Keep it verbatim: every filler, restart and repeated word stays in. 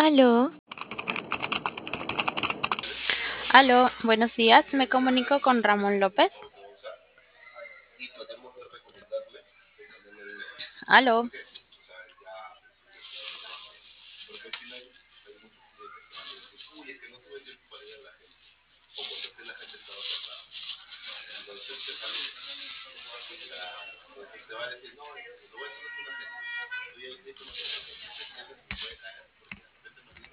Aló, Aló, buenos días. Me comunico con Ramón López. Aló,